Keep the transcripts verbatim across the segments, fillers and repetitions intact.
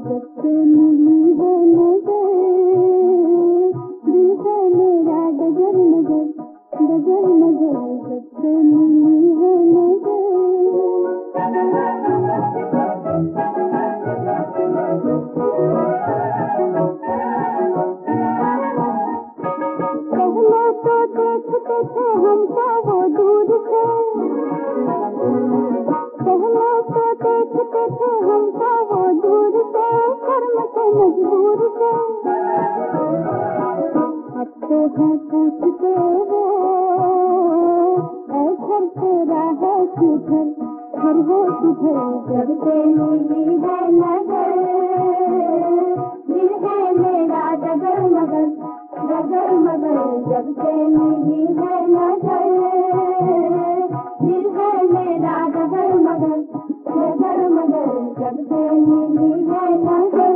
सबसे मिली है नजर, दिल है मेरा डगर नजर, डगर नजर, सबसे मिली है नजर। पहले तो देखते थे हमको वो दूर से, पहले तो देखते थे हमको वो दूर से, कर्म से मजबूर से। अब तो है पूछते वो ऐ घर तेरा है किधर, घर है किधर, जब से मिली है नजर, दिल है मेरा डगर मगर, डगर मगर, जब से मिली है नजर, दिल है मेरा डगर मगर, डगर मगर, जब से मिली है नजर।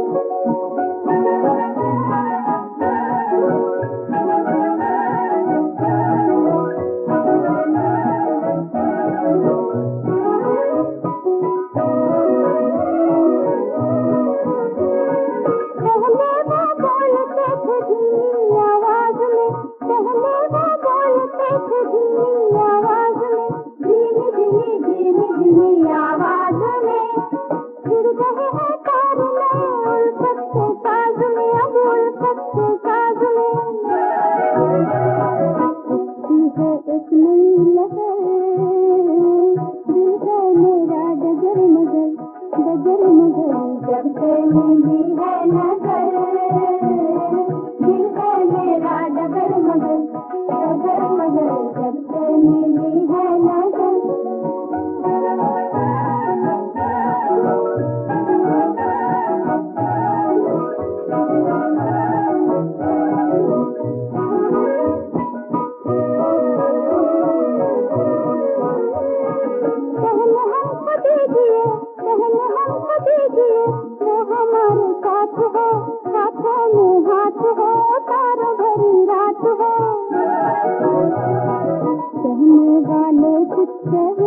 डगर मगर, जब से मिली है नजर, दिल है मेरा डगर मगर, डगर मगर, जब से मिली है नजर। वो हमारे साथ हो, हाथों में हाथ हो, तारों भरी रात हो। कहने वाले कुछ कहे,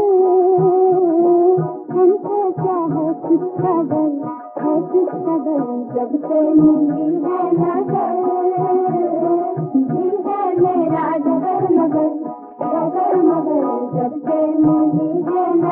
हमसे क्या है किसका डर, है किसका डर, जब से मिली है नजर, दिल है मेरा डगर मगर, डगर मगर, जब से मिली है